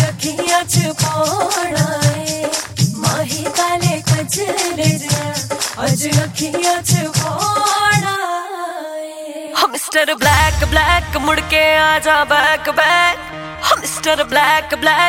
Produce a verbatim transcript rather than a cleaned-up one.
अखियां च पौड़ा है माही काले कजरे जा अज अखियां च पौड़ा है। हम मिस्टर ब्लैक ब्लैक मुड़ के आजा बैक बैक, हम मिस्टर ब्लैक ब्लैक